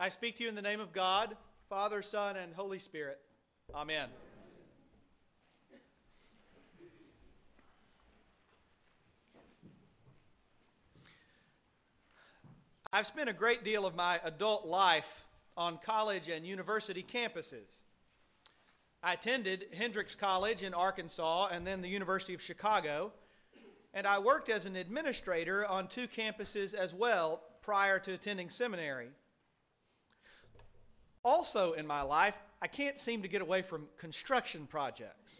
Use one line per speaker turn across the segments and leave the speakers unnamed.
I speak to you in the name of God, Father, Son, and Holy Spirit. Amen. I've spent a great deal of my adult life on college and university campuses. I attended Hendrix College in Arkansas and then the University of Chicago, and I worked as an administrator on two campuses as well prior to attending seminary. Also in my life, I can't seem to get away from construction projects.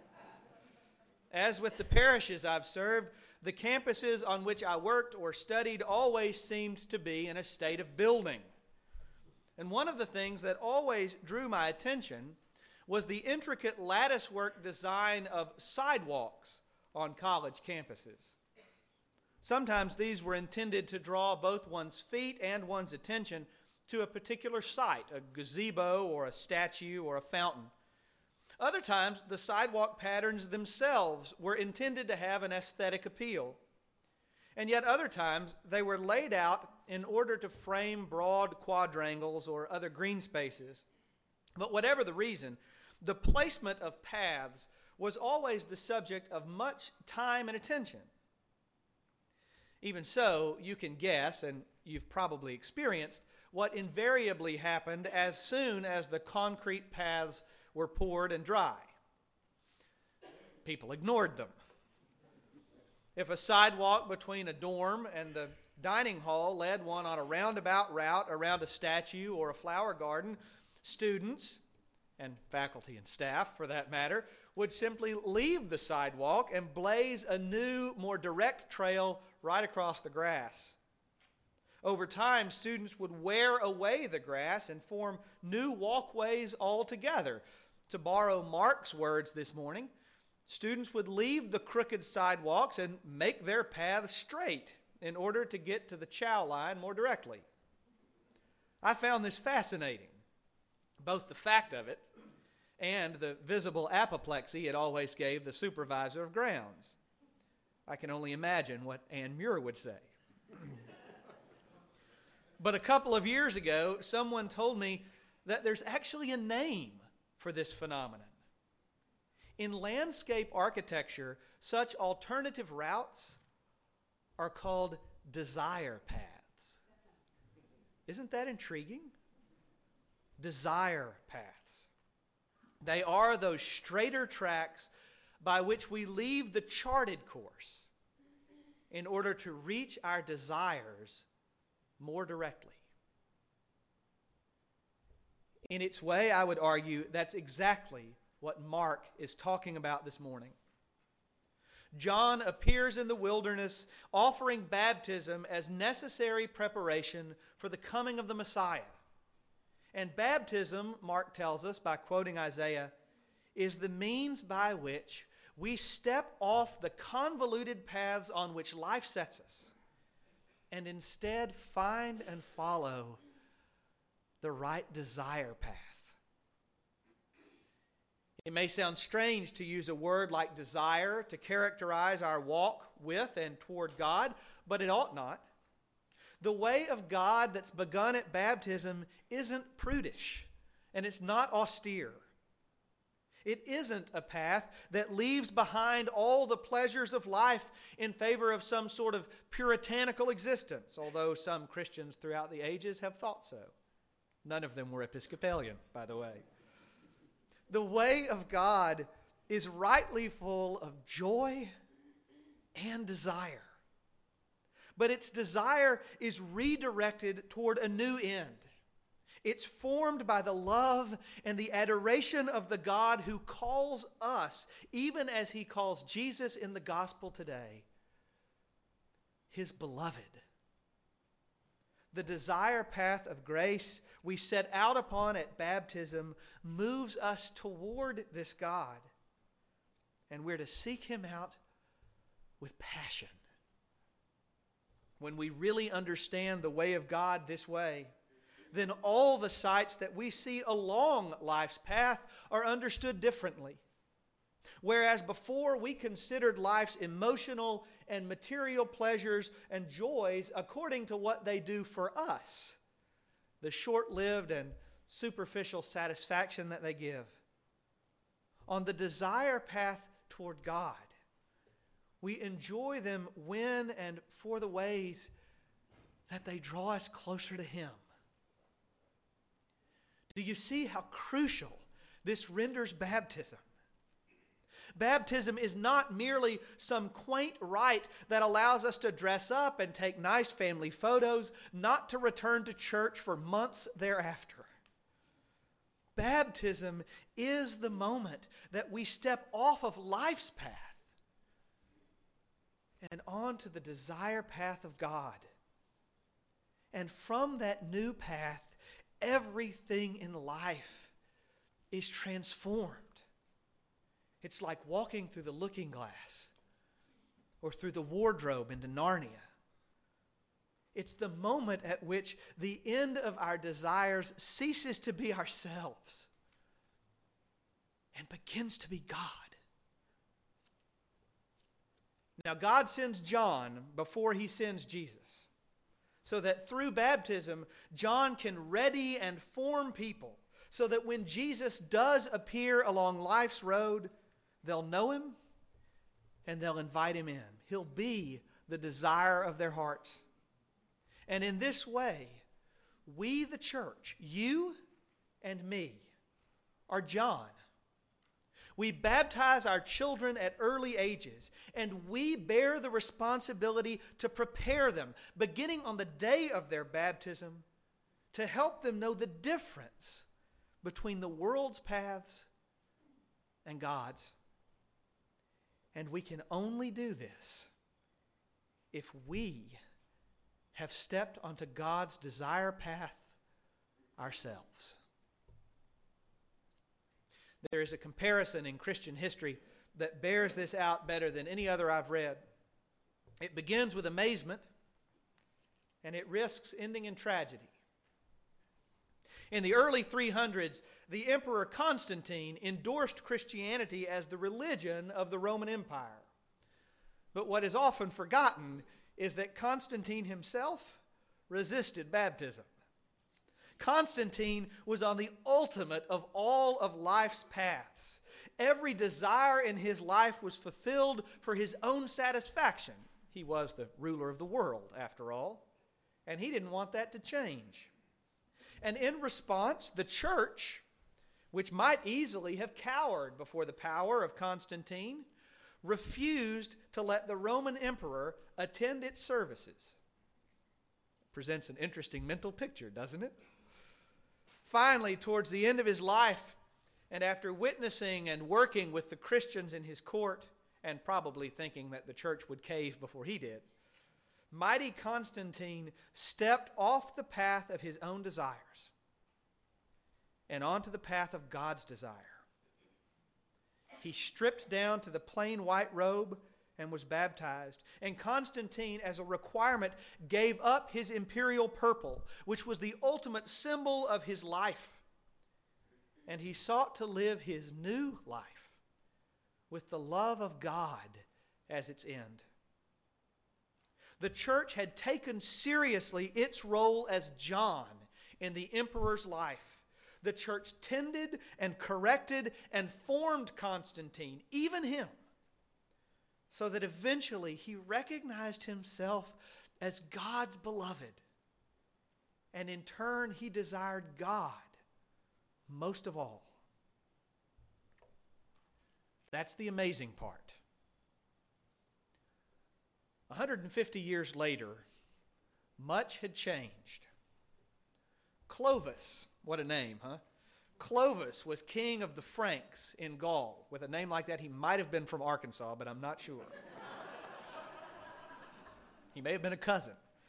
As with the parishes I've served, the campuses on which I worked or studied always seemed to be in a state of building. And one of the things that always drew my attention was the intricate latticework design of sidewalks on college campuses. Sometimes these were intended to draw both one's feet and one's attention to a particular site, a gazebo or a statue or a fountain. Other times, the sidewalk patterns themselves were intended to have an aesthetic appeal. And yet other times, they were laid out in order to frame broad quadrangles or other green spaces. But whatever the reason, the placement of paths was always the subject of much time and attention. Even so, you can guess, and you've probably experienced, what invariably happened as soon as the concrete paths were poured and dry. People ignored them. If a sidewalk between a dorm and the dining hall led one on a roundabout route around a statue or a flower garden, students, and faculty and staff for that matter, would simply leave the sidewalk and blaze a new, more direct trail right across the grass. Over time, students would wear away the grass and form new walkways altogether. To borrow Mark's words this morning, students would leave the crooked sidewalks and make their paths straight in order to get to the chow line more directly. I found this fascinating, both the fact of it and the visible apoplexy it always gave the supervisor of grounds. I can only imagine what Ann Muir would say. But a couple of years ago, someone told me that there's actually a name for this phenomenon. In landscape architecture, such alternative routes are called desire paths. Isn't that intriguing? Desire paths. They are those straighter tracks by which we leave the charted course in order to reach our desires more directly. In its way, I would argue that's exactly what Mark is talking about this morning. John appears in the wilderness offering baptism as necessary preparation for the coming of the Messiah. And baptism, Mark tells us by quoting Isaiah, is the means by which we step off the convoluted paths on which life sets us and instead find and follow the right desire path. It may sound strange to use a word like desire to characterize our walk with and toward God, but it ought not. The way of God that's begun at baptism isn't prudish, and it's not austere. It isn't a path that leaves behind all the pleasures of life in favor of some sort of puritanical existence, although some Christians throughout the ages have thought so. None of them were Episcopalian, by the way. The way of God is rightly full of joy and desire. But its desire is redirected toward a new end. It's formed by the love and the adoration of the God who calls us, even as he calls Jesus in the gospel today, his beloved. The desire path of grace we set out upon at baptism moves us toward this God, and we're to seek him out with passion. When we really understand the way of God this way, then all the sights that we see along life's path are understood differently. Whereas before we considered life's emotional and material pleasures and joys according to what they do for us, the short-lived and superficial satisfaction that they give. On the desire path toward God, we enjoy them when and for the ways that they draw us closer to Him. Do you see how crucial this renders baptism? Baptism is not merely some quaint rite that allows us to dress up and take nice family photos, not to return to church for months thereafter. Baptism is the moment that we step off of life's path and onto the desire path of God. And from that new path, everything in life is transformed. It's like walking through the looking glass or through the wardrobe into Narnia. It's the moment at which the end of our desires ceases to be ourselves and begins to be God. Now, God sends John before He sends Jesus, so that through baptism, John can ready and form people, so that when Jesus does appear along life's road, they'll know Him and they'll invite Him in. He'll be the desire of their hearts. And in this way, we, the church, you and me, are John. We baptize our children at early ages, and we bear the responsibility to prepare them, beginning on the day of their baptism, to help them know the difference between the world's paths and God's. And we can only do this if we have stepped onto God's desire path ourselves. There is a comparison in Christian history that bears this out better than any other I've read. It begins with amazement, and it risks ending in tragedy. In the early 300s, the Emperor Constantine endorsed Christianity as the religion of the Roman Empire. But what is often forgotten is that Constantine himself resisted baptism. Constantine was on the ultimate of all of life's paths. Every desire in his life was fulfilled for his own satisfaction. He was the ruler of the world, after all, and he didn't want that to change. And in response, the church, which might easily have cowered before the power of Constantine, refused to let the Roman emperor attend its services. Presents an interesting mental picture, doesn't it? Finally, towards the end of his life, and after witnessing and working with the Christians in his court, and probably thinking that the church would cave before he did, mighty Constantine stepped off the path of his own desires and onto the path of God's desire. He stripped down to the plain white robe and was baptized. And Constantine, as a requirement, gave up his imperial purple, which was the ultimate symbol of his life. And he sought to live his new life with the love of God as its end. The church had taken seriously its role as John in the emperor's life. The church tended and corrected and formed Constantine, even him, so that eventually he recognized himself as God's beloved. And in turn, he desired God most of all. That's the amazing part. 150 years later, much had changed. Clovis, what a name, huh? Clovis was king of the Franks in Gaul. With a name like that, he might have been from Arkansas, but I'm not sure. He may have been a cousin.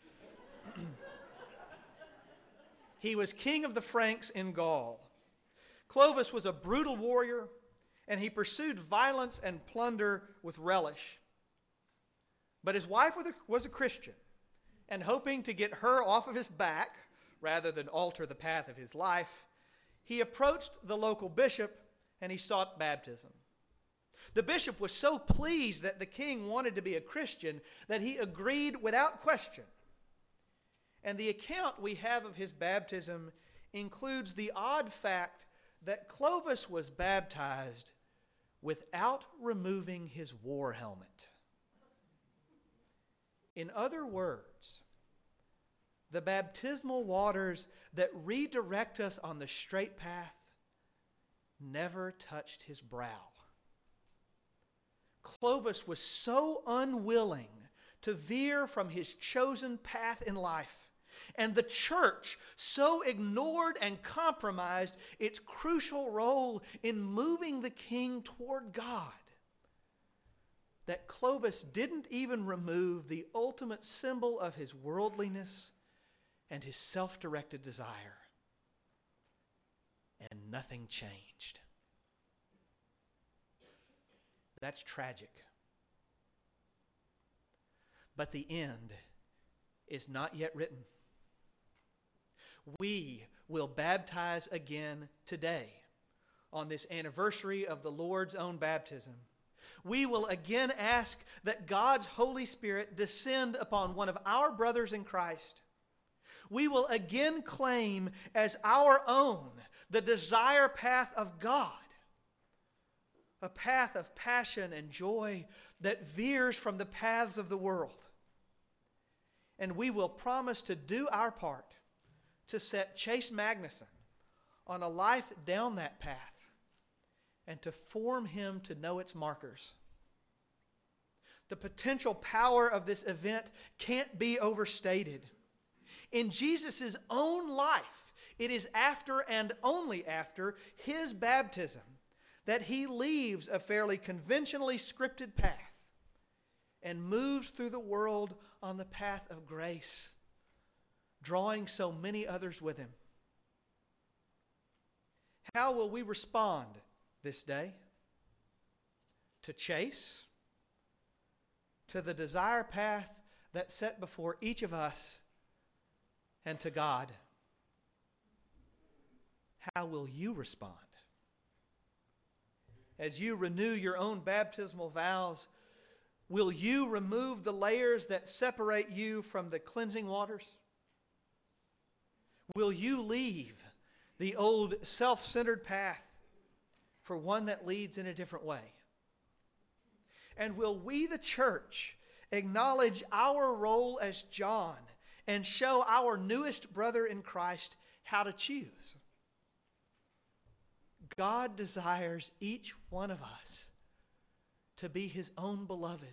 He was king of the Franks in Gaul. Clovis was a brutal warrior, and he pursued violence and plunder with relish. But his wife was a Christian, and hoping to get her off of his back, rather than alter the path of his life, he approached the local bishop and he sought baptism. The bishop was so pleased that the king wanted to be a Christian that he agreed without question. And the account we have of his baptism includes the odd fact that Clovis was baptized without removing his war helmet. In other words, the baptismal waters that redirect us on the straight path never touched his brow. Clovis was so unwilling to veer from his chosen path in life, and the church so ignored and compromised its crucial role in moving the king toward God, that Clovis didn't even remove the ultimate symbol of his worldliness and his self-directed desire. And nothing changed. That's tragic. But the end is not yet written. We will baptize again today on this anniversary of the Lord's own baptism. We will again ask that God's Holy Spirit descend upon one of our brothers in Christ. We will again claim as our own the desire path of God, a path of passion and joy that veers from the paths of the world. And we will promise to do our part to set Chase Magnuson on a life down that path and to form him to know its markers. The potential power of this event can't be overstated. In Jesus' own life, it is after and only after his baptism that he leaves a fairly conventionally scripted path and moves through the world on the path of grace, drawing so many others with him. How will we respond this day? To Chase? To the desire path that's set before each of us? And to God? How will you respond? As you renew your own baptismal vows, will you remove the layers that separate you from the cleansing waters? Will you leave the old self-centered path for one that leads in a different way? And will we, the church, acknowledge our role as John and show our newest brother in Christ how to choose? God desires each one of us to be his own beloved.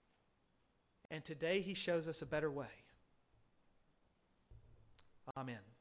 And today he shows us a better way. Amen.